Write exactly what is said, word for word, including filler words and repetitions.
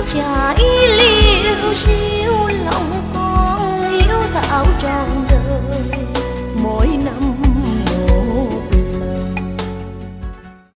chả ý liêu siêu lòng con yêu thảo tròn